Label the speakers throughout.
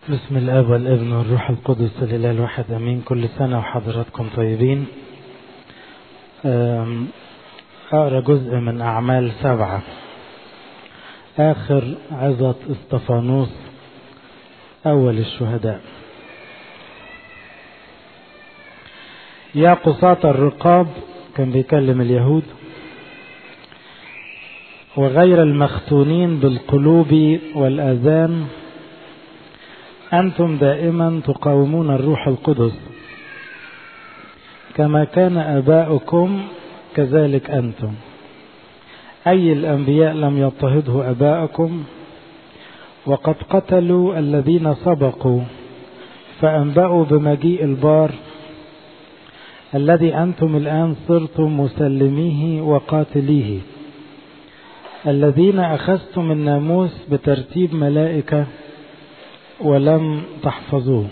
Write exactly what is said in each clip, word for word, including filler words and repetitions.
Speaker 1: بسم الآب والابن والروح القدس الإله الواحد أمين. كل سنة وحضراتكم طيبين. أقرأ جزء من أعمال سبعة، آخر عظة اسطفانوس أول الشهداء. يا قصاة الرقاب، كان بيكلم اليهود، وغير المختونين بالقلوب والآذان، أنتم دائما تقاومون الروح القدس، كما كان آباؤكم كذلك أنتم. أي الأنبياء لم يضطهده آباؤكم؟ وقد قتلوا الذين سبقوا، فأنبأوا بمجيء البار الذي أنتم الآن صرتم مسلميه وقاتليه، الذين أخذتم الناموس بترتيب ملائكة ولم تحفظوه.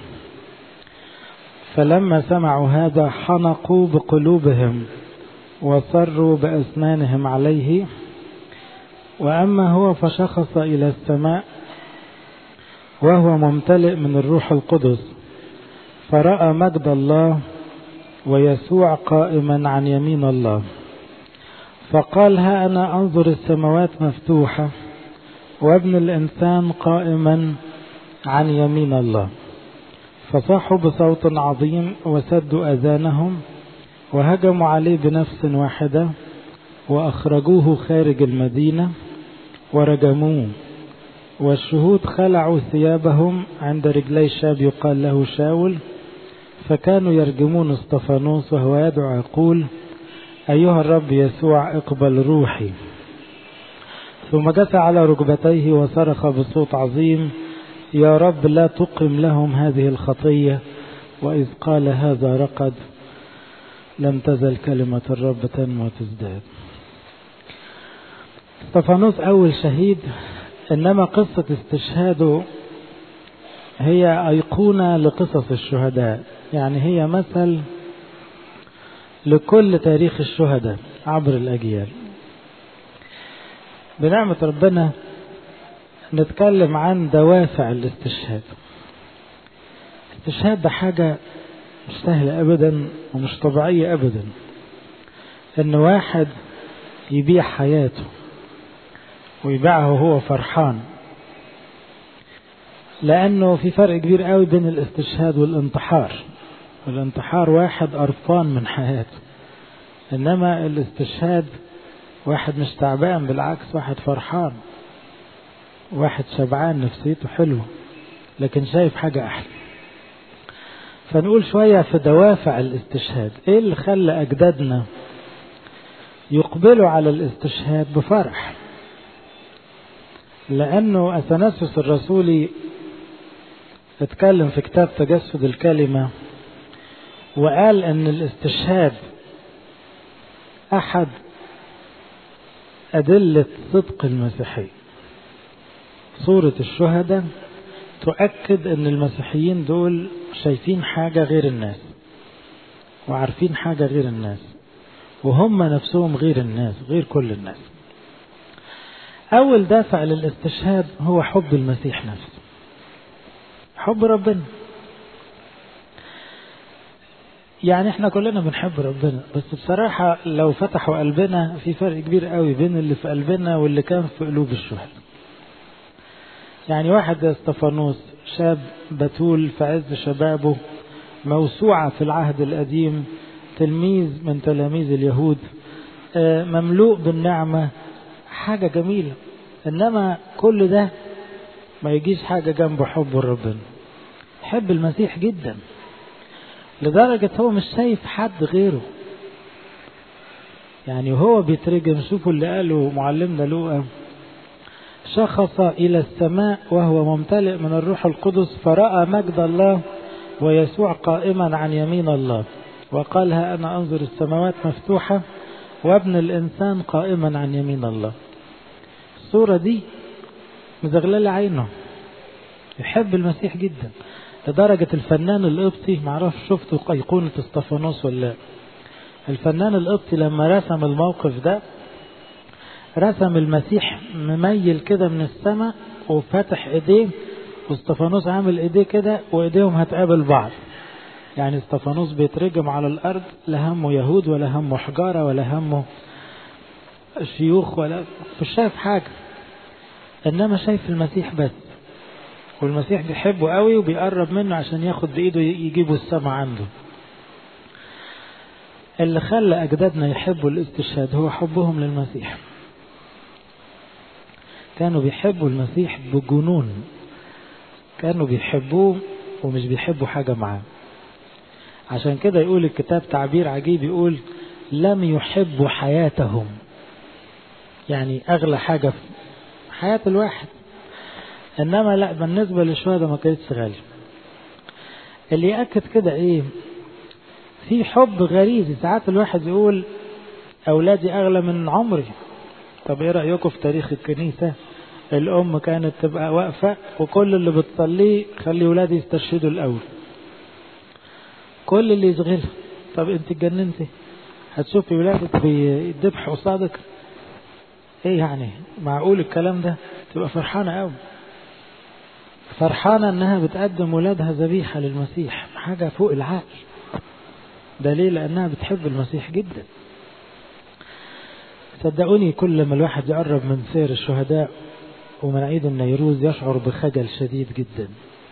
Speaker 1: فلما سمعوا هذا حنقوا بقلوبهم وصروا بأسنانهم عليه. وأما هو فشخص إلى السماء وهو ممتلئ من الروح القدس، فرأى مجد الله ويسوع قائما عن يمين الله، فقال: ها أنا أنظر السماوات مفتوحة وابن الإنسان قائما عن يمين الله. فصاحوا بصوت عظيم وسدوا أذانهم وهجموا عليه بنفس واحدة، وأخرجوه خارج المدينة ورجموه. والشهود خلعوا ثيابهم عند رجلي شاب يقال له شاول، فكانوا يرجمون اسطفانوس وهو يدعو يقول: أيها الرب يسوع اقبل روحي. ثم جثى على ركبتيه وصرخ بصوت عظيم: يا رب لا تقم لهم هذه الخطية. وإذ قال هذا رقد، لم تزل كلمة الرب تنمو وتزداد. اسطفانوس أول شهيد، إنما قصة استشهاده هي أيقونة لقصص الشهداء، يعني هي مثل لكل تاريخ الشهداء عبر الأجيال. بنعمة ربنا نتكلم عن دوافع الاستشهاد. الاستشهاد ده حاجة مش سهلة أبدا ومش طبيعية أبدا، إن واحد يبيع حياته ويبيعها وهو فرحان، لأنه في فرق كبير قوي بين الاستشهاد والانتحار. الانتحار واحد قرفان من حياته، إنما الاستشهاد واحد مش تعبان، بالعكس واحد فرحان، واحد شبعان نفسيته حلوة لكن شايف حاجة أحلى. فنقول شوية في دوافع الاستشهاد. إيه اللي خلى أجدادنا يقبلوا على الاستشهاد بفرح؟ لأنه أثناسيوس الرسولي اتكلم في كتاب تجسد الكلمة وقال أن الاستشهاد أحد أدلة صدق المسيحية. صورة الشهداء تؤكد أن المسيحيين دول شايفين حاجة غير الناس وعارفين حاجة غير الناس، وهم نفسهم غير الناس، غير كل الناس. أول دافع للاستشهاد هو حب المسيح نفسه، حب ربنا. يعني احنا كلنا بنحب ربنا، بس بصراحة لو فتحوا قلبنا في فرق كبير قوي بين اللي في قلبنا واللي كان في قلوب الشهداء. يعني واحد زي اسطفانوس، شاب بتول في عز شبابه، موسوعة في العهد القديم، تلميذ من تلاميذ اليهود، مملوء بالنعمة، حاجة جميلة. إنما كل ده ما يجيش حاجة جنب حب ربنا. حب المسيح جدا لدرجة هو مش شايف حد غيره. يعني هو بيترجم، شوفوا اللي قاله معلمنا لوقا: شخص إلى السماء وهو ممتلئ من الروح القدس، فرأى مجد الله ويسوع قائما عن يمين الله، وقال: ها أنا أنظر السماوات مفتوحة وابن الإنسان قائما عن يمين الله. الصورة دي مزغللة عينه، يحب المسيح جدا لدرجة الفنان القبطي، معرفش شفتوا أيقونة اسطفانوس ولا؟ الفنان القبطي لما رسم الموقف ده رسم المسيح مميل كده من السماء وفتح ايديه واستفانوس عامل ايديه كده وايديهم هتقابل بعض. يعني استفانوس بيترجم على الارض، لا همه يهود ولا همه حجارة ولا همه شيوخ ولا مش شايف حاجة، انما شايف المسيح بس. والمسيح بيحبه قوي وبيقرب منه عشان ياخد بايده يجيبه السما عنده. اللي خلى اجدادنا يحبوا الاستشهاد هو حبهم للمسيح. كانوا بيحبوا المسيح بجنون، كانوا بيحبوه ومش بيحبوا حاجة معاه. عشان كده يقول الكتاب تعبير عجيب، يقول لم يحبوا حياتهم. يعني اغلى حاجة في حياة الواحد، انما لا، بالنسبة للشهداء ما كانتش غالية. اللي يأكد كده ايه؟ في حب غريزي. ساعات الواحد يقول اولادي اغلى من عمري. طب ايه رأيكم في تاريخ الكنيسة؟ الام كانت تبقى واقفة وكل اللي بتصليه خلي ولادي يسترشدوا الاول، كل اللي يشغلها. طب انت اتجننتي؟ هتشوفي ولادك بيذبحوا قصادك؟ ايه يعني؟ معقول الكلام ده؟ تبقى فرحانة قوي، فرحانة انها بتقدم ولادها ذبيحة للمسيح، حاجة فوق العقل. دليل انها بتحب المسيح جدا. صدقوني كل ما الواحد يقرب من سير الشهداء ومن عيد النيروز يشعر بخجل شديد جدا.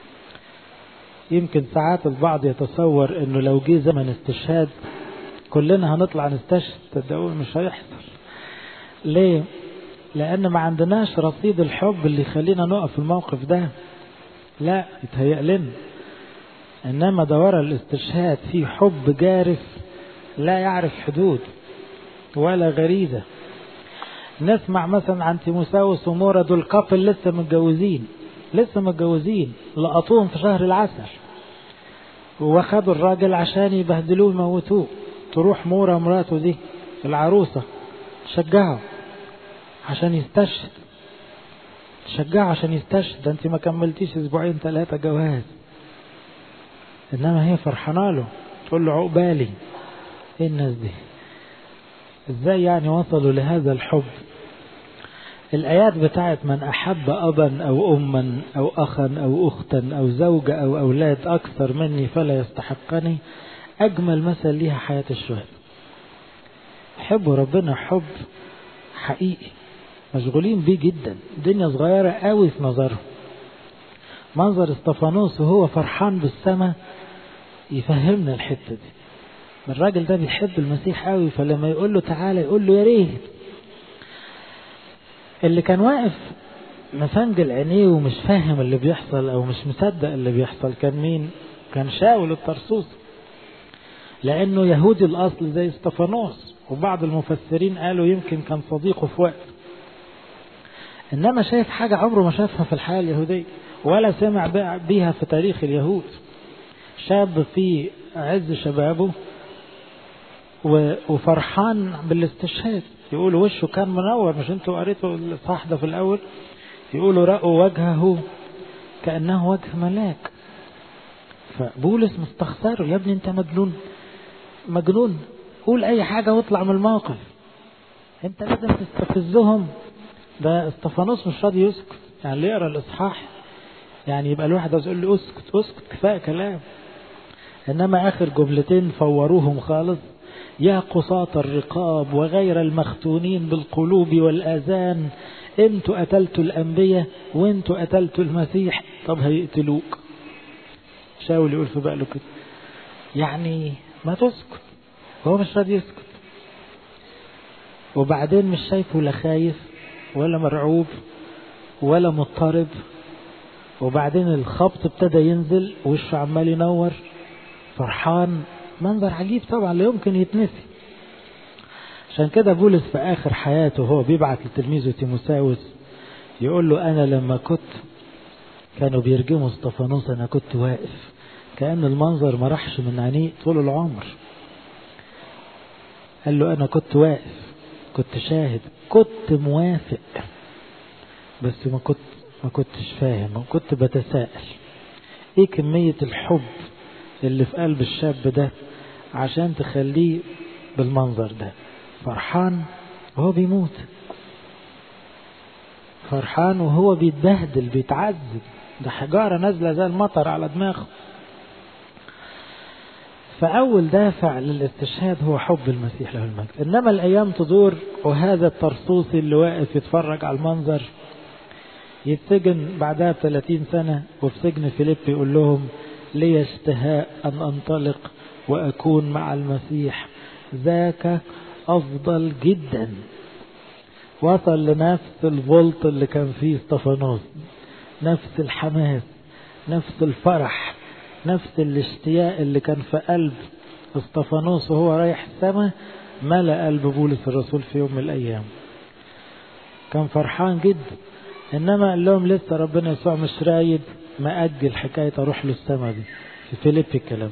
Speaker 1: يمكن ساعات البعض يتصور انه لو جه زمن استشهاد كلنا هنطلع نستشهد. صدقوني مش هيحصل. ليه؟ لان ما عندناش رصيد الحب اللي يخلينا نقف في الموقف ده. لا، يتهيأ لنا. انما دوار الاستشهاد فيه حب جارف لا يعرف حدود ولا غريزة. نسمع مثلا عن تيموساوس ومورا، دول كابل لسه متجوزين لسه متجوزين لقطوهم في شهر العسل واخدوا الراجل عشان يبهدلوه ويموتوه. تروح مورا مراته دي العروسة تشجعه عشان يستشهد، تشجعه عشان يستشهد. ده انت ما كملتيش اسبوعين ثلاثة جواز. انما هي فرحانه له، تقول له عقبالي. ايه الناس دي؟ ازاي يعني وصلوا لهذا الحب؟ الآيات بتاعت من أحب أبا أو أما أو أخا أو أختا أو زوجة أو أولاد أكثر مني فلا يستحقني، أجمل مثل ليها حياة الشهداء. حبوا ربنا حب حقيقي، مشغولين بيه جدا. الدنيا صغيرة قوي في نظرهم. منظر استفانوس وهو فرحان بالسماء يفهمنا الحتة دي. الراجل ده بيحب المسيح قوي، فلما يقول له تعالى يقول له يا ريت. اللي كان واقف مسنجل عينيه ومش فاهم اللي بيحصل او مش مصدق اللي بيحصل كان مين؟ كان شاول الطرسوسي، لانه يهودي الاصل زي استفانوس، وبعض المفسرين قالوا يمكن كان صديقه في وقت. انما شايف حاجة عمره ما شافها في الحياة اليهودية ولا سمع بيها في تاريخ اليهود. شاب في عز شبابه وفرحان بالاستشهاد. يقولوا وشه كان منور، مش انتوا قريتوا الصح ده في الاول؟ يقولوا رأوا وجهه كأنه وجه ملاك. فبولس مستخسره، يا ابني انت مجنون مجنون، قول اي حاجة واطلع من الموقف، انت لازم تستفزهم. ده استفانوس مش راضي يسكت. يعني اللي يقرأ الاصحاح يعني يبقى الواحد يقول له اسكت اسكت كفاية كلام. انما اخر جملتين فوروهم خالص: يا قصاة الرقاب وغير المختونين بالقلوب والآذان، انتوا قتلتوا الأنبياء وانتوا قتلتوا المسيح، طب هيقتلوك. شاول يقول في باله كده، يعني ما تسكت. هو مش راضي يسكت، وبعدين مش شايفه لا خايف ولا مرعوب ولا مضطرب. وبعدين الخبط ابتدى ينزل وشه عمال ينور، فرحان. منظر عجيب طبعا لا يمكن يتنسي. عشان كده بولس في آخر حياته هو بيبعت لتلميذه تيموساوس يقول له أنا لما كنت كانوا بيرجموا استفانوس أنا كنت واقف، كأن المنظر ما راحش من عينيه طول العمر. قال له أنا كنت واقف، كنت شاهد، كنت موافق، بس ما كنت ما كنتش فاهم، كنت بتساءل ايه كمية الحب اللي في قلب الشاب ده عشان تخليه بالمنظر ده فرحان وهو بيموت. فرحان وهو بيتبهدل بيتعذب، ده حجارة نازلة زي المطر على دماغه. فأول دافع للاستشهاد هو حب المسيح له المجد. إنما الأيام تدور وهذا الترسوسي اللي واقف يتفرج على المنظر يتسجن بعدها بثلاثين سنة، وفي سجن فيليب يقول لهم لي اشتهاء أن أنطلق وأكون مع المسيح، ذاك أفضل جدا. وصل لنفس الفولت اللي كان فيه استفانوس، نفس الحماس، نفس الفرح، نفس الاشتياق اللي كان في قلب استفانوس وهو رايح السماء، ملأ قلب بولس الرسول في يوم من الأيام. كان فرحان جدا. إنما قال لهم لسه ربنا يسوع مش رايد، ما أجل حكاية أروح له السماء دي. في فيليب الكلام.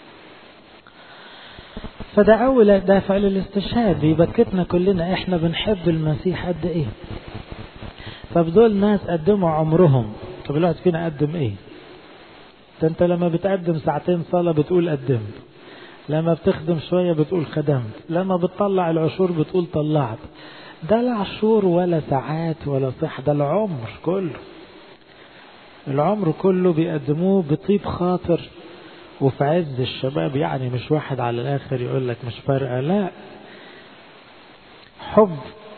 Speaker 1: فده أول دافع للاستشهاد بيبكتنا كلنا، إحنا بنحب المسيح قد إيه. طب دول ناس قدموا عمرهم، طب الواحد فينا قدم إيه؟ أنت لما بتقدم ساعتين صلاة بتقول قدمت، لما بتخدم شوية بتقول خدمت، لما بتطلع العشور بتقول طلعت. ده لا عشور ولا ساعات ولا صح، ده العمر كله. العمر كله بيقدموه بطيب خاطر وفي عز الشباب، يعني مش واحد على الآخر يقول لك مش فارقة، لا، حب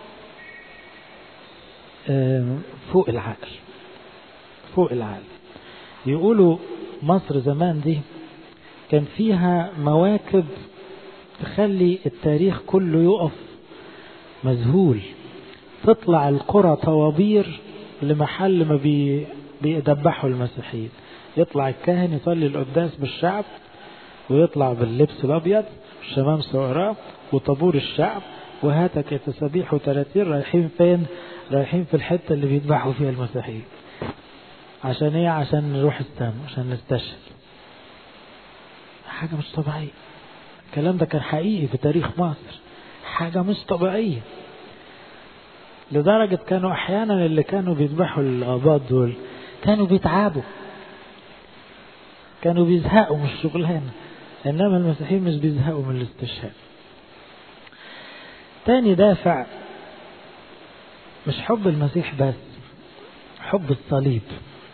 Speaker 1: فوق العقل، فوق العقل. يقولوا مصر زمان دي كان فيها مواكب تخلي التاريخ كله يقف مذهول. تطلع القرى طوابير لمحل ما بي بيدبحوا المسيحيين، يطلع الكاهن يصلي القداس بالشعب ويطلع باللبس الأبيض والشمامسة وراه وطابور الشعب، وهاتك يتسبيح وتلاتين رايحين فين؟ رايحين في الحتة اللي بيذبحوا فيها المسيحيين. عشان ايه؟ عشان نروح السماء، عشان نستشهد. حاجة مش طبيعية. الكلام ده كان حقيقي في تاريخ مصر، حاجة مش طبيعية. لدرجة كانوا احيانا اللي كانوا بيذبحوا الغابات دول كانوا بيتعبوا، كانوا بيزهقوا من الشغلانة. انما المسيحيين مش بيزهقوا من الاستشهاد. تاني دافع مش حب المسيح بس، حب الصليب.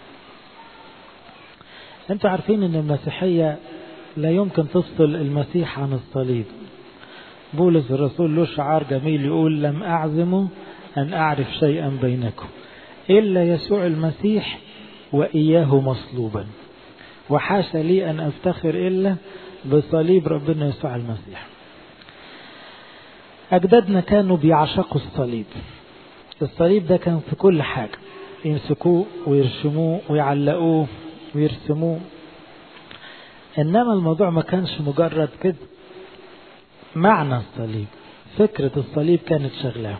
Speaker 1: انتوا عارفين ان المسيحية لا يمكن تفصل المسيح عن الصليب. بولس الرسول له شعار جميل يقول لم أعزم أن أعرف شيئا بينكم إلا يسوع المسيح وإياه مصلوبا، وحاشا لي أن أفتخر إلا بصليب ربنا يسوع المسيح. أجدادنا كانوا بيعشقوا الصليب. الصليب ده كان في كل حاجة، يمسكوه ويرشموه ويعلقوه ويرسموه. إنما الموضوع ما كانش مجرد كده. معنى الصليب، فكرة الصليب كانت شغلة،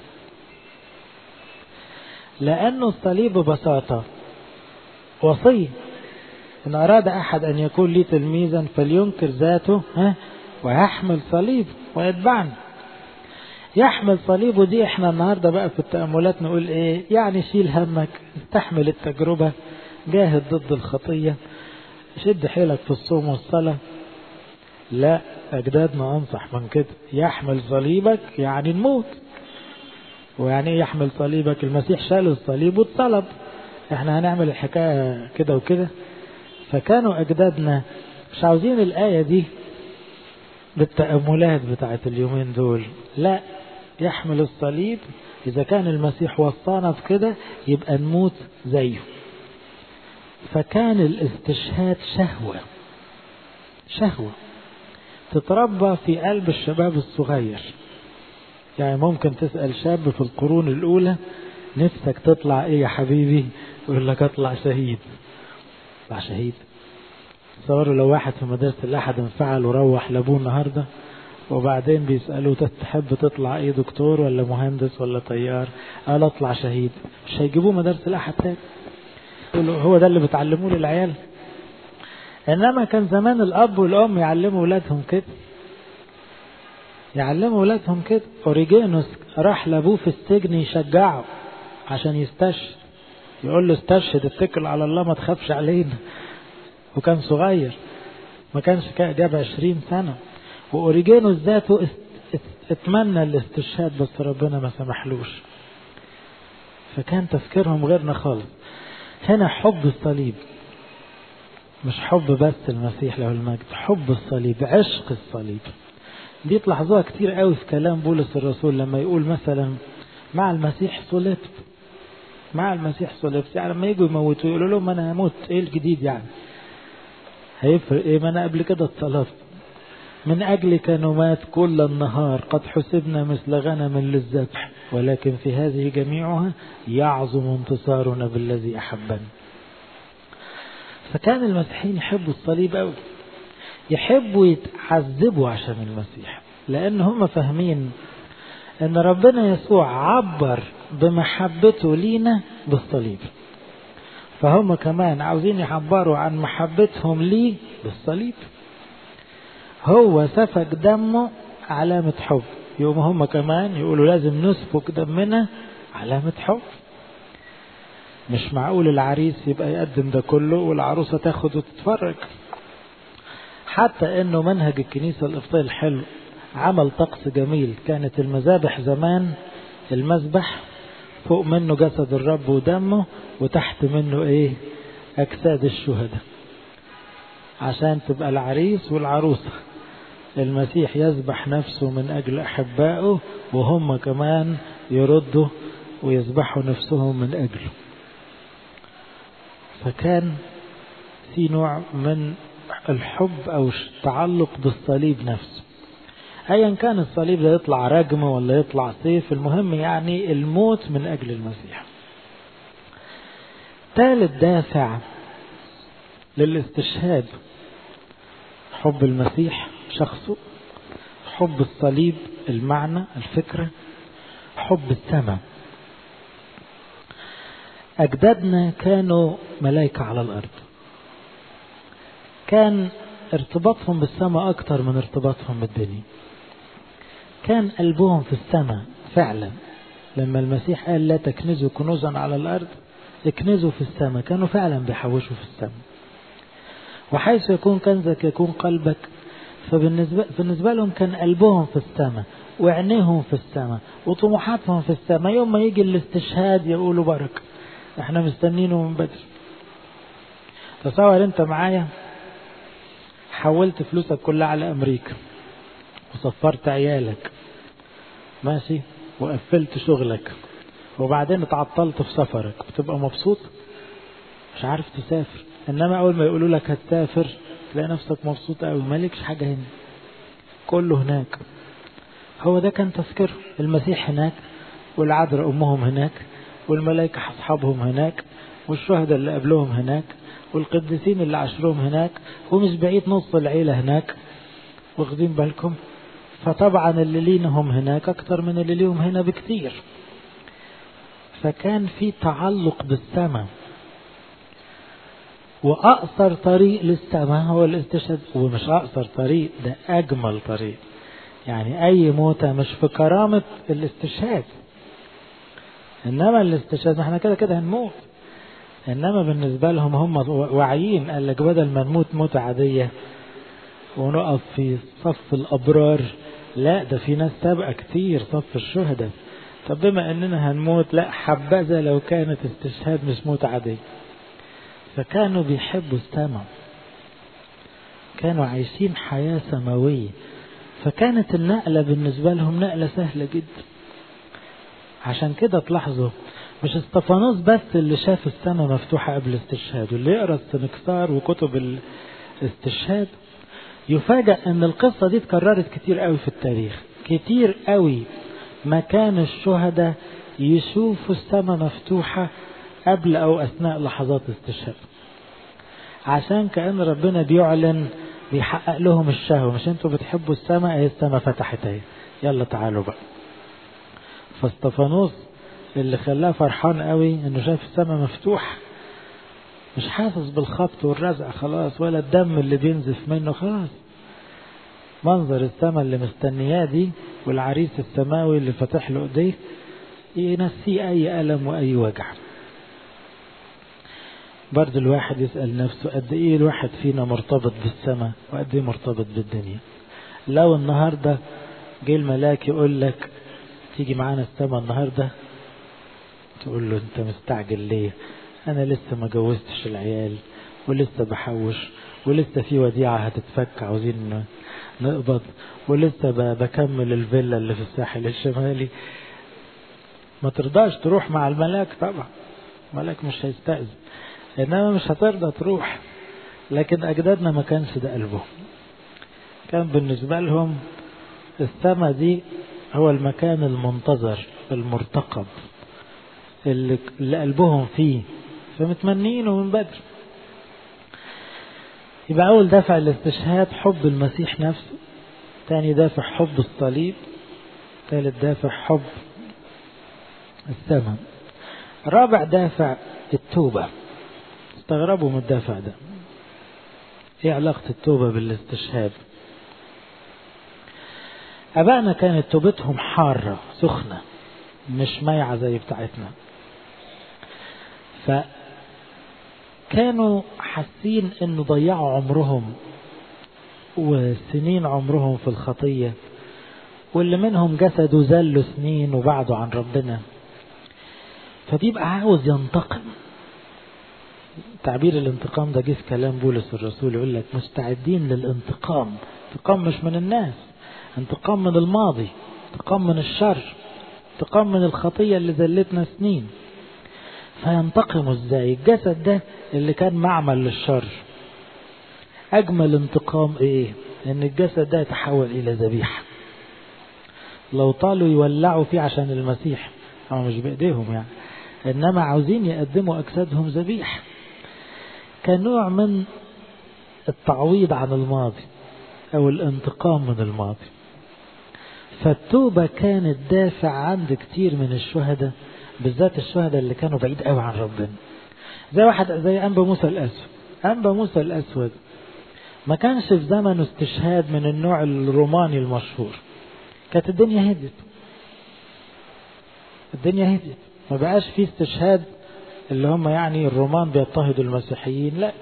Speaker 1: لأنه الصليب ببساطة وصية. إن أراد أحد أن يكون لي تلميذا فلينكر ذاته ها ويحمل صليب ويتبعني. يحمل صليبه دي احنا النهاردة بقى في التأملات نقول ايه؟ يعني شيل همك، استحمل التجربة، جاهد ضد الخطية، شد حيلك في الصوم والصلاة. لا، أجدادنا أنصح من كده. يحمل صليبك يعني الموت. ويعني ايه يحمل صليبك؟ المسيح شال الصليب واتصلب، احنا هنعمل الحكاية كده وكده. فكانوا أجدادنا مش عاوزين الآية دي بالتأملات بتاعت اليومين دول، لا، يحمل الصليب. إذا كان المسيح وصانا في كده يبقى نموت زيه. فكان الاستشهاد شهوة، شهوة تتربى في قلب الشباب الصغير. يعني ممكن تسأل شاب في القرون الأولى نفسك تطلع ايه يا حبيبي؟ يقول لك اطلع شهيد. اطلع شهيد. تصوروا لو واحد في مدرسة الأحد انفعل وروح لابوه النهاردة وبعدين بيسألوه تحب تطلع ايه، دكتور ولا مهندس ولا طيار؟ قال اطلع شهيد. مش هيجيبوه مدرسة الأحد تاني. هو ده اللي بتعلموه للعيال. انما كان زمان الاب والام يعلموا ولادهم كده، يعلموا ولادهم كده. اوريجينوس راح لابوه في السجن يشجعه عشان يستشهد، يقول له استشهد، اتكل على الله، ما تخافش علينا. وكان صغير، ما كانش جاب عشرين سنة. واوريجينوس ذاته اتمنى الاستشهاد بس ربنا ما سمحلوش. فكان تفكيرهم غيرنا خالص. هنا حب الصليب، مش حب بس المسيح له المجد، حب الصليب، عشق الصليب. دي تلاحظوها كتير قوي في كلام بولس الرسول لما يقول مثلا مع المسيح صلبت، مع المسيح صلبت. يعني لما يجوا يموتوا يقولوا لهم انا هموت، ايه الجديد يعني؟ هيفرق ايه؟ ما انا قبل كده اتصلبت. من اجلك نمات كل النهار، قد حسبنا مثل غنم للذبح، ولكن في هذه جميعها يعظم انتصارنا بالذي احبنا. فكان المسيحيين يحبوا الصليب قوي، يحبوا يتعذبوا عشان المسيح، لان هم فاهمين ان ربنا يسوع عبر بمحبته لينا بالصليب، فهم كمان عاوزين يعبروا عن محبتهم ليه بالصليب. هو سفك دمه علامة حب، يوم هم كمان يقولوا لازم نسفك دمنا علامة حب. مش معقول العريس يبقى يقدم ده كله والعروسة تاخد وتتفرج. حتى انه منهج الكنيسة القبطية الحلو عمل طقس جميل. كانت المذابح زمان المذبح فوق منه جسد الرب ودمه، وتحت منه ايه؟ اجساد الشهداء، عشان تبقى العريس والعروسة. المسيح يذبح نفسه من اجل احبائه، وهم كمان يردوا ويذبحوا نفسهم من اجله. فكان في نوع من الحب او التعلق بالصليب نفسه، ايا كان الصليب ده يطلع رجم ولا يطلع سيف، المهم يعني الموت من اجل المسيح. ثالث دافع للاستشهاد حب المسيح شخصه، حب الصليب المعنى الفكرة، حب السماء. أجدادنا كانوا ملائكة على الأرض، كان ارتباطهم بالسماء أكتر من ارتباطهم بالدنيا. كان قلبهم في السماء فعلا. لما المسيح قال لا تكنزوا كنوزا على الأرض، اكنزوا في السماء، كانوا فعلا بيحوشوا في السماء. وحيث يكون كنزك يكون قلبك. فبالنسبة بالنسبة لهم كان قلبهم في السماء وعينيهم في السماء وطموحاتهم في السماء. يوم ما يجي الاستشهاد يقولوا بركة، احنا مستنينه من بدري. تصور انت معايا حولت فلوسك كلها على امريكا وصفرت عيالك ماشي وقفلت شغلك وبعدين اتعطلت في سفرك، بتبقى مبسوط؟ مش عارف تسافر. انما اول ما يقولوا لك هتسافر تلاقي نفسك مبسوط قوي، مالكش حاجة هنا، كله هناك. هو ده كان تذكره. المسيح هناك، والعذراء امهم هناك، والملائكة اصحابهم هناك، والشهداء اللي قبلهم هناك، والقديسين اللي عشرهم هناك، ومش بعيد نص العيلة هناك، واخدين بالكم؟ فطبعا اللي لينهم هناك اكتر من اللي ليهم هنا بكتير. فكان في تعلق بالسماء، وأقصر طريق للسماء هو الاستشهاد. ومش أقصر طريق، ده أجمل طريق. يعني أي موتة مش في كرامة الاستشهاد، إنما الاستشهاد احنا كده كده هنموت. إنما بالنسبة لهم هم واعيين، قال لك بدل ما نموت موتة عادية ونقف في صف الأبرار، لا ده في ناس سابقة كتير صف الشهداء. طب بما إننا هنموت، لا حبذا لو كانت استشهاد مش موت عادية. فكانوا بيحبوا السماء، كانوا عايشين حياة سماوية. فكانت النقلة بالنسبة لهم نقلة سهلة جدا. عشان كده تلاحظوا مش استفانوس بس اللي شاف السماء مفتوحة قبل استشهاد، واللي يقرأ السنكسار وكتب الاستشهاد يفاجأ ان القصة دي اتكررت كتير قوي في التاريخ. كتير قوي ما كان الشهداء يشوفوا السماء مفتوحة قبل او اثناء لحظات استشهاد، عشان كأن ربنا بيعلن بيحقق لهم الشهوة. مش انتوا بتحبوا السماء؟ ايه السماء فتحت اهي، يلا تعالوا بقى. فاستفانوس اللي خلاه فرحان قوي انه شاف السماء مفتوح، مش حاسس بالخبط والرزع خلاص، ولا الدم اللي بينزف منه خلاص. منظر السماء اللي مستنياه دي والعريس السماوي اللي فتح له ايديه ينسيه اي ألم واي وجع. برضه الواحد يسأل نفسه قد ايه الواحد فينا مرتبط بالسماء وقد ايه مرتبط بالدنيا. لو النهاردة جه الملاك يقول لك تيجي معانا السماء النهاردة، تقول له انت مستعجل ليه؟ انا لسه ما جوزتش العيال ولسه بحوش ولسه في وديعة هتتفك عاوزين نقبض ولسه بكمل الفيلا اللي في الساحل الشمالي. ما ترضاش تروح مع الملاك طبعا، الملاك مش هيستأذن، انما مش هترضى تروح. لكن اجدادنا ما كانش ده قلبهم، كان بالنسبة لهم السماء دي هو المكان المنتظر المرتقب اللي, اللي قلبهم فيه، فمتمنينه من بدر. يبقى أول دافع الاستشهاد حب المسيح نفسه، ثاني دافع حب الصليب، ثالث دافع حب السماء، رابع دافع التوبة. استغربوا من الدافع ده، ايه علاقة التوبة بالاستشهاد؟ أبائنا كانت توبتهم حارة سخنة مش مايعة زي بتاعتنا، فكانوا حاسين انه ضيعوا عمرهم وسنين عمرهم في الخطية، واللي منهم جسدوا زلوا سنين وبعدوا عن ربنا، فبيبقى عاوز ينتقم. تعبير الانتقام ده جه في كلام بولس الرسول، يقول لك مستعدين للانتقام. انتقام مش من الناس، انتقام من الماضي، انتقام من الشر، انتقام من الخطية اللي ذلتنا سنين. فينتقموا ازاي؟ الجسد ده اللي كان معمل للشر، اجمل انتقام ايه؟ ان الجسد ده يتحول الى ذبيحة. لو طالوا يولعوا فيه عشان المسيح، او مش بايديهم يعني، انما عاوزين يقدموا اجسادهم ذبيحة، كنوع من التعويض عن الماضي او الانتقام من الماضي. فالتوبة كانت دافع عند كتير من الشهداء، بالذات الشهداء اللي كانوا بعيد قوي عن ربنا، زي واحد زي أنبا موسى الأسود. أنبا موسى الأسود ما كانش في زمنه استشهاد من النوع الروماني المشهور، كانت الدنيا هدت، الدنيا هدت، ما بقاش فيه استشهاد اللي هم يعني الرومان بيضطهدوا المسيحيين، لا،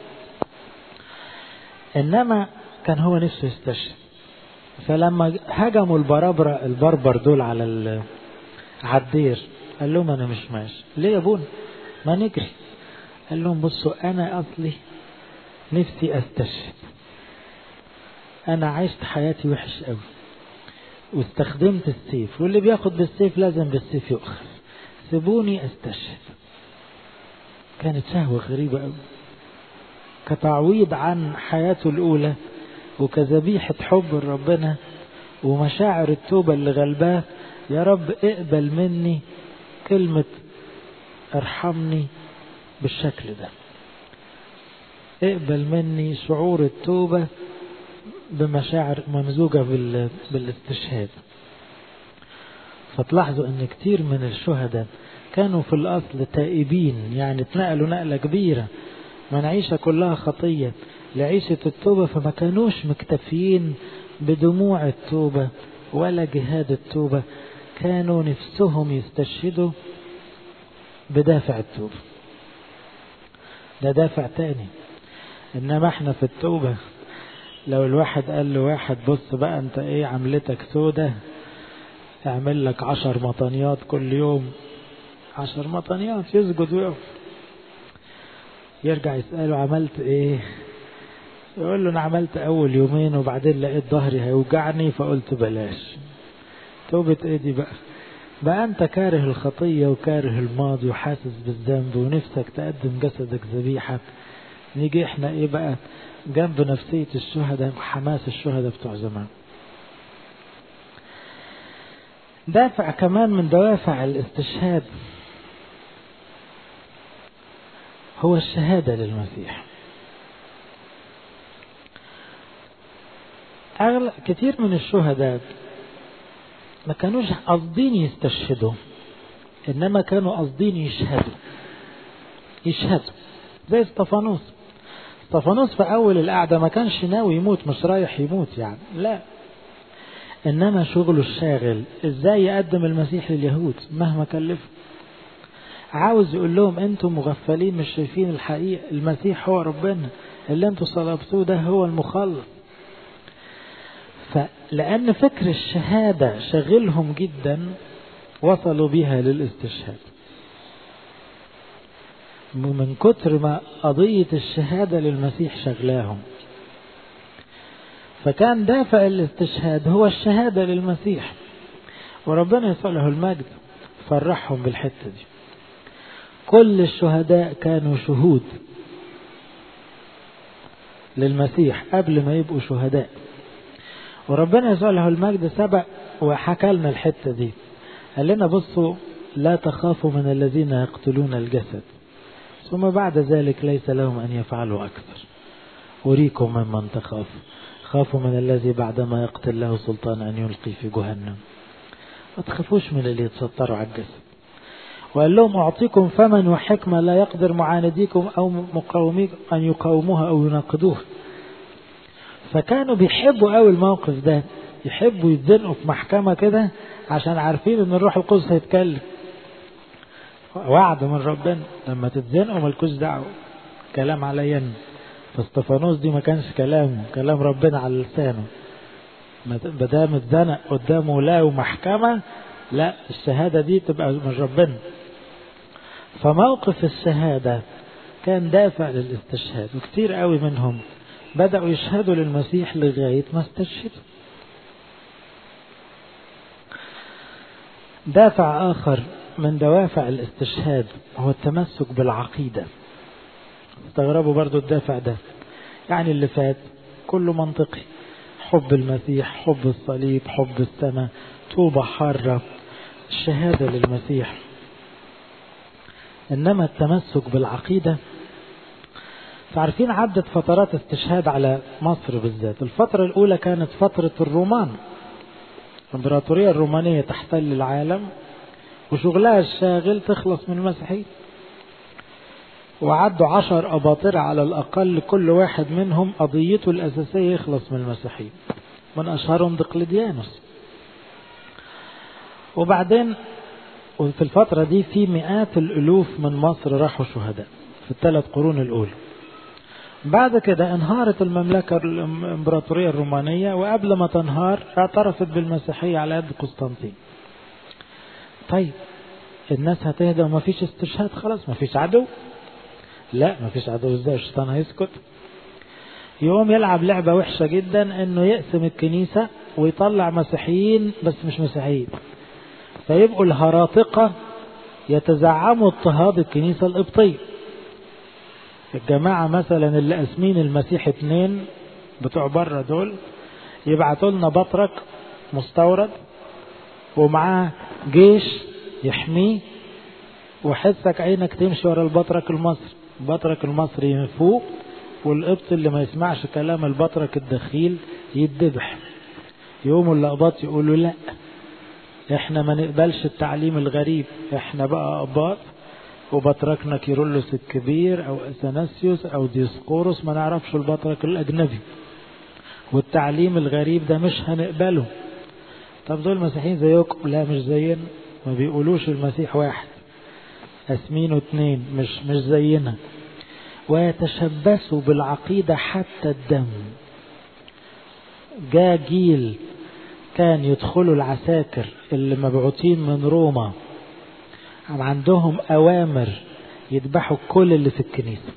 Speaker 1: إنما كان هو نفسه يستشهد. فلما هجموا البربر البربر دول على الدير، قال لهم أنا مش ماشي. ليه يا ابونا؟ ما نجري. قال لهم بصوا، أنا أصلي نفسي أستشهد، أنا عشت حياتي وحش قوي واستخدمت السيف، واللي بياخد بالسيف لازم بالسيف يؤخذ، سيبوني أستشهد. كانت شهوة غريبة قوي، كتعويض عن حياته الأولى وكذبيحة حب ربنا ومشاعر التوبة اللي غلباه. يا رب اقبل مني كلمة ارحمني بالشكل ده، اقبل مني شعور التوبة بمشاعر ممزوجة بالاستشهاد. فتلاحظوا ان كتير من الشهداء كانوا في الأصل تائبين، يعني اتنقلوا نقلة كبيرة من عيشة كلها خطية لعيشة التوبة، فما كانوش مكتفيين بدموع التوبة ولا جهاد التوبة، كانوا نفسهم يستشهدوا بدافع التوبة. ده دافع تاني. إنما احنا في التوبة لو الواحد قال له واحد بص بقى انت ايه عملتك سودة، اعمل لك عشر مطانيات كل يوم، عشر مطانيات، يسجد ويقف، يرجع يسأله عملت ايه؟ يقول له انا عملت اول يومين وبعدين لقيت ظهري هيوجعني فقلت بلاش. توبة ايه دي بقى؟ بقى انت كاره الخطية وكاره الماضي وحاسس بالذنب ونفسك تقدم جسدك ذبيحة. نيجي احنا ايه بقى جنب نفسية الشهداء وحماس الشهداء بتوع زمان. دافع كمان من دوافع الاستشهاد هو الشهادة للمسيح. أغلب كتير من الشهداء ما كانوش قاصدين يستشهدوا، إنما كانوا قاصدين يشهدوا يشهدوا زي استفانوس. استفانوس في أول القعدة ما كانش ناوي يموت، مش رايح يموت يعني، لا، إنما شغله الشاغل إزاي يقدم المسيح لليهود مهما كلفه. عاوز يقول لهم أنتم مغفلين مش شايفين الحقيقة، المسيح هو ربنا اللي أنتم صلبتوه، ده هو المخلص. فلأن فكر الشهادة شغلهم جدا وصلوا بها للاستشهاد. من كتر ما قضية الشهادة للمسيح شغلاهم. فكان دافع الاستشهاد هو الشهادة للمسيح، وربنا يسوع له المجد فرحهم بالحتة دي. كل الشهداء كانوا شهود للمسيح قبل ما يبقوا شهداء، وربنا يسوع له المجد سبق وحكى لنا الحتة دي، قال لنا بصوا لا تخافوا من الذين يقتلون الجسد ثم بعد ذلك ليس لهم أن يفعلوا أكثر، أريكم ممن تخاف، خافوا من الذي بعدما يقتل له سلطان أن يلقي في جهنم. ما تخافوش من اللي يتستروا على الجسد. وقال لهم أعطيكم فمن وحكمة لا يقدر معانديكم أو مقاوميكم أن يقاوموها أو يناقضوها. فكانوا بيحبوا قوي الموقف ده، يحبوا يتزنقوا في محكمة كده عشان عارفين ان الروح القدس هيتكلم، وعد من ربنا لما تتزنقوا مالكوش دعوة، كلام عليا. فاستفانوس دي ما كانش كلامه، كلام ربنا على لسانه. ما دام اتزنق قدامه لا ومحكمة، لا الشهادة دي تبقى من ربنا. فموقف الشهادة كان دافع للاستشهاد، وكتير قوي منهم بدأوا يشهدوا للمسيح لغاية ما استشهدوا. دافع آخر من دوافع الاستشهاد هو التمسك بالعقيدة. استغربوا برضو الدافع ده، يعني اللي فات كله منطقي، حب المسيح، حب الصليب، حب السماء، توبة حارة، الشهادة للمسيح. إنما التمسك بالعقيدة، تعرفين عدت فترات استشهاد على مصر بالذات. الفترة الأولى كانت فترة الرومان، الإمبراطورية الرومانية تحتل العالم وشغلها الشاغل تخلص من المسيحيين، وعدوا عشر أباطرة على الأقل، كل واحد منهم قضيته الأساسية يخلص من المسيحيين، من أشهرهم دقلديانوس. وبعدين وفي الفترة دي في مئات الألوف من مصر راحوا شهداء في الثلاث قرون الأولى. بعد كده انهارت المملكة الإمبراطورية الرومانية، وقبل ما تنهار اعترفت بالمسيحية على يد قسطنطين. طيب الناس هتهدى وما فيش استشهاد، خلاص ما فيش عدو. لا ما فيش عدو، ازاي الشيطان هيسكت؟ يقوم يلعب لعبة وحشة جدا، انه يقسم الكنيسة ويطلع مسيحيين بس مش مسيحيين، فيبقوا الهراطقة يتزعموا اضطهاد الكنيسة القبطية. الجماعة مثلا اللي قاسمين المسيح اتنين بتوع بره دول يبعتوا لنا بطرك مستورد ومعاه جيش يحميه، وحسك عينك تمشي ورا البطرك المصري. البطرك المصري يفوق، والقبط اللي ما يسمعش كلام البطرك الدخيل يتذبح. يقوموا اللقباط يقولوا لا احنا ما نقبلش التعليم الغريب، احنا بقى أباط وبطركنا كيرلس الكبير او اثناسيوس او ديسقورس، ما نعرفش البطرك الاجنبي، والتعليم الغريب ده مش هنقبله. طب دول مسيحيين زيكم؟ لا مش زينا، ما بيقولوش المسيح واحد، اسمينه اتنين، مش مش زينا. ويتشبثوا بالعقيدة حتى الدم. جاء جيل كان يدخلوا العساكر اللي مبعوثين من روما عندهم أوامر يذبحوا كل اللي في الكنيسة،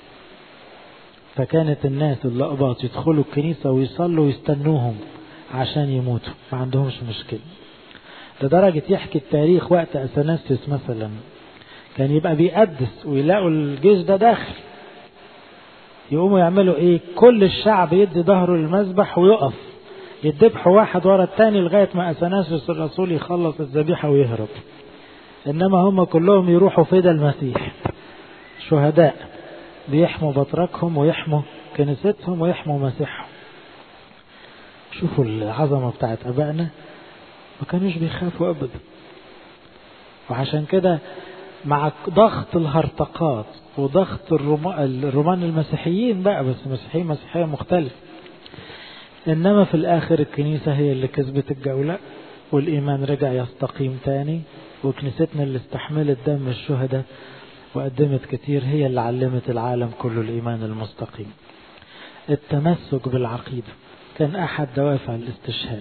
Speaker 1: فكانت الناس اللقباط يدخلوا الكنيسة ويصلوا ويستنوهم عشان يموتوا، ما عندهمش مشكلة. لدرجة يحكي التاريخ وقت أثناسيوس مثلا كان يبقى بيقدس ويلاقوا الجيش ده داخل، يقوموا يعملوا ايه؟ كل الشعب يدي ظهره للمذبح ويقف، يذبحوا واحد ورا التاني لغاية ما أثناسيوس الرسول يخلص الذبيحة ويهرب. إنما هم كلهم يروحوا فدا المسيح، شهداء بيحموا بطركهم ويحموا كنيستهم ويحموا مسيحهم. شوفوا العظمة بتاعت أبائنا، ما كانوش بيخافوا أبدا. وعشان كده مع ضغط الهرطقات وضغط الرومان المسيحيين بقى، بس مسيحيين مسيحية مختلف، إنما في الآخر الكنيسة هي اللي كسبت الجولة، والإيمان رجع يستقيم تاني، وكنيستنا اللي استحملت دم الشهداء وقدمت كتير هي اللي علمت العالم كله الإيمان المستقيم. التمسك بالعقيدة كان أحد دوافع الاستشهاد.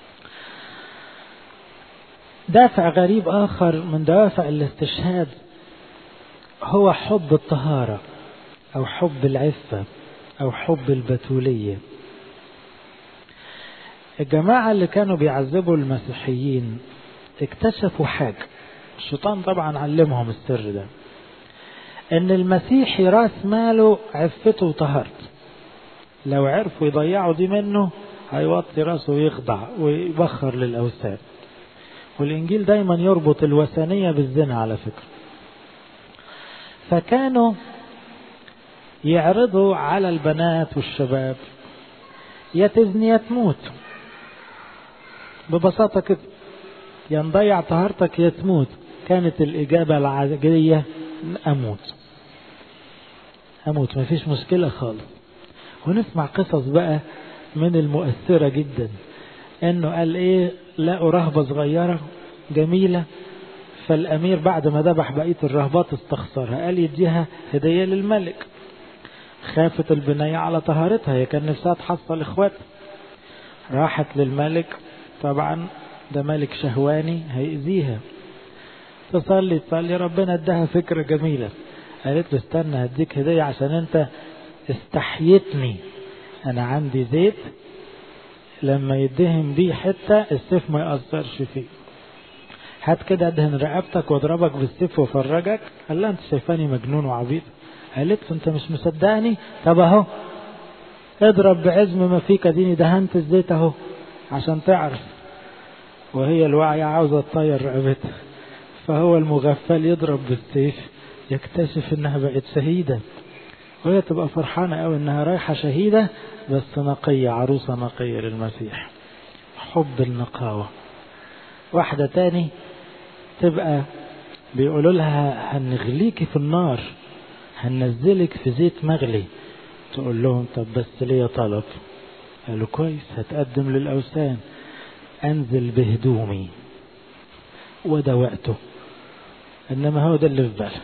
Speaker 1: دافع غريب آخر من دوافع الاستشهاد هو حب الطهارة أو حب العفة أو حب البتولية. الجماعة اللي كانوا بيعذبوا المسيحيين اكتشفوا حاجة، الشيطان طبعا علمهم السر ده، ان المسيحي راس ماله عفته وطهارته. لو عرفوا يضيعوا دي منه هيوطي راسه ويخضع ويبخر للأوثان. والإنجيل دايما يربط الوثنية بالزنا على فكرة. فكانوا يعرضوا على البنات والشباب يا تزني يا تموت، ببساطة كده، يا نضيع طهارتك يا تموت. كانت الإجابة العادية أموت أموت، مفيش مشكلة خالص. ونسمع قصص بقى من المؤثرة جدا، انه قال ايه، لقوا رهبة صغيرة جميلة، فالامير بعد ما ذبح بقية الرهبات استخسرها، قال يديها هدية للملك. خافت البنية على طهارتها، هي كان نفسها تحصل اخواتها، راحت للملك، طبعا ده ملك شهواني هيأذيها. تصلي تصلي ربنا اداها فكرة جميلة، قالت له استنى هديك هدية عشان انت استحيتني، انا عندي زيت لما يدهن بيه حتة السيف ما يأثرش فيه، هات كده ادهن رقبتك واضربك بالسيف وفرجك. قال لها انت شايفاني مجنون وعبيط؟ قالت له انت مش مصدقني؟ طب اهو اضرب بعزم ما فيك، اديني دهنت الزيت اهو عشان تعرف. وهي الواعية عاوزة تطير رقبتها، فهو المغفل يضرب بالسيف يكتشف انها بقت شهيدة، وهي تبقى فرحانة قوي انها رايحة شهيدة بس نقية، عروسة نقية للمسيح. حب النقاوة. واحدة تاني تبقى بيقولوا لها هنغليكي في النار، هننزلك في زيت مغلي، تقول لهم طب بس ليه طلب؟ قالوا كويس، هتقدم للأوثان، انزل بهدومي وده وقته. انما هو ده اللي في بالها،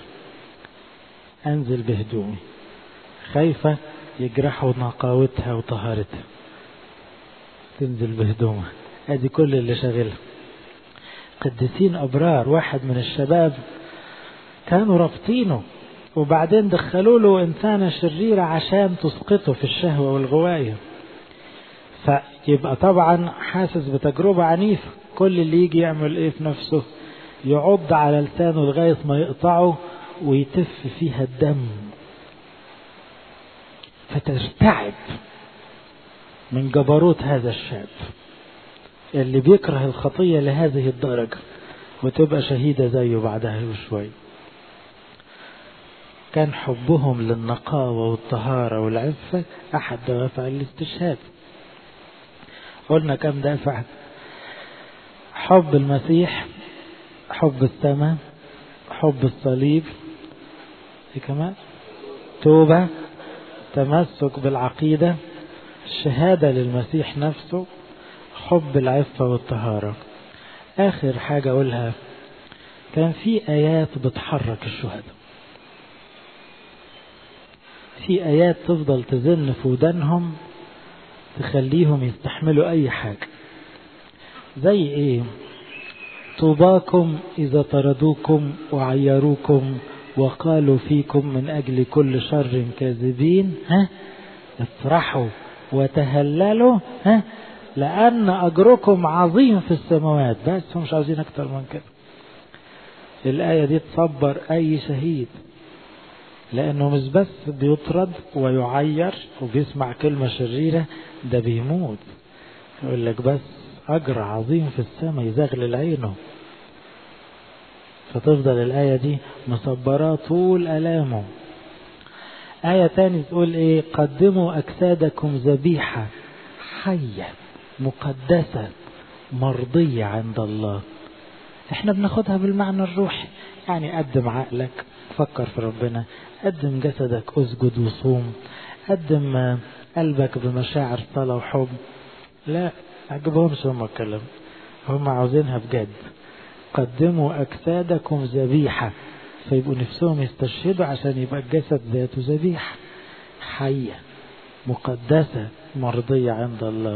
Speaker 1: انزل بهدومي، خايفة يجرحوا نقاوتها وطهارتها، تنزل بهدومها. ادي كل اللي شغلها. قديسين ابرار، واحد من الشباب كانوا رابطينه وبعدين دخلوا له انسانة شريرة عشان تسقطه في الشهوة والغواية، فيبقى طبعا حاسس بتجربة عنيفة. كل اللي يجي يعمل ايه في نفسه، يعض على لسانه لغاية ما يقطعه ويتف فيها الدم، فترتعب من جبروت هذا الشاب اللي بيكره الخطية لهذه الدرجة، وتبقى شهيدة زيه بعدها بشوي. كان حبهم للنقاوة والطهارة والعفة أحد دوافع الاستشهاد. قلنا كم دافع؟ حب المسيح، حب السماء، حب الصليب، كمان توبة، تمسك بالعقيدة، الشهادة للمسيح نفسه، حب العفة والطهارة. آخر حاجة أقولها، كان في آيات بتحرك الشهداء، في آيات تفضل تزن في ودانهم تخليهم يستحملوا أي حاجة. زي إيه؟ طوباكم إذا طردوكم وعيروكم وقالوا فيكم من أجل كل شر كاذبين، ها افرحوا وتهللوا، ها لأن أجركم عظيم في السماوات. بس هم مش عاوزين أكتر من كده. الآية دي تصبر أي شهيد، لأنه مش بس بيطرد ويعير وبيسمع كلمة شريرة، ده بيموت. يقول لك بس أجر عظيم في السماء يزغلل عينه. فتفضل الآية دي مصبرة طول ألامه. آية تاني تقول إيه؟ قدموا أجسادكم ذبيحة حية مقدسة مرضية عند الله. احنا بناخدها بالمعنى الروحي، يعني قدم عقلك، فكر في ربنا، قدم جسدك، اسجد وصوم، قدم قلبك بمشاعر صلاة وحب. لا عجبهمش هم الكلام، هم عاوزينها بجد. قدموا أجسادكم ذبيحة، فيبقوا نفسهم يستشهدوا عشان يبقى الجسد ذاته ذبيحة حية مقدسة مرضية عند الله.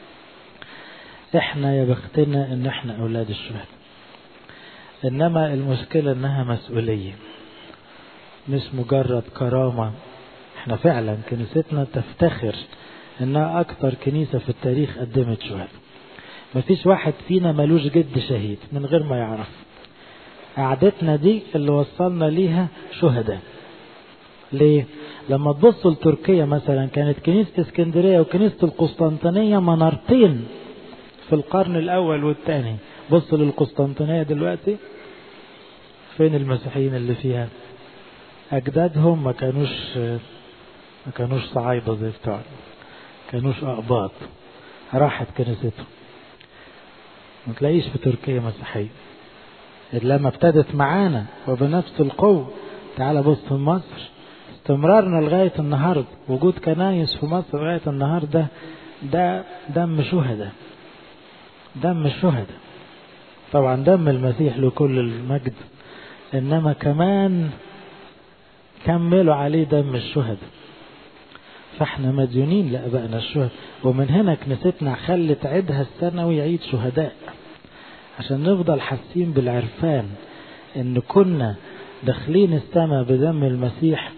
Speaker 1: احنا يا بختنا ان احنا اولاد الشهداء، انما المشكلة انها مسؤولية. مش مجرد كرامة. احنا فعلا كنيستنا تفتخر انها اكتر كنيسة في التاريخ قدمت شهداء. مفيش واحد فينا ملوش جد شهيد من غير ما يعرف. قعدتنا دي اللي وصلنا ليها شهداء. ليه؟ لما تبصوا لتركيا مثلا، كانت كنيسة اسكندرية وكنيسة القسطنطينية منارتين في القرن الاول والثاني. بصوا للقسطنطينية دلوقتي، فين المسيحيين اللي فيها؟ اجدادهم ما كانوش ما كانوش صعايدة زي بتوعنا، كانوش اقباط. راحت كنيستهم. ما تلاقيش في تركيا مسيحية إلا لما ابتدت معانا وبنفس القوة. تعال بص في مصر، استمرارنا لغاية النهاردة، وجود كنايس في مصر لغاية النهاردة، ده دم شهداء، دم الشهداء. طبعا دم المسيح له كل المجد، إنما كمان كملوا عليه دم الشهداء. فاحنا مديونين لأبائنا الشهداء. ومن هنا كنيستنا خلت عيدها السنوي عيد شهداء، عشان نفضل حاسين بالعرفان ان كنا داخلين السماء بدم المسيح.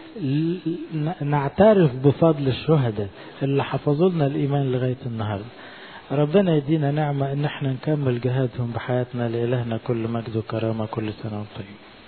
Speaker 1: نعترف بفضل الشهداء اللي حفظوا لنا الايمان لغاية النهاردة. ربنا يدينا نعمة ان احنا نكمل جهادهم بحياتنا. لإلهنا كل مجد وكرامة كل سنة وانتم طيبين.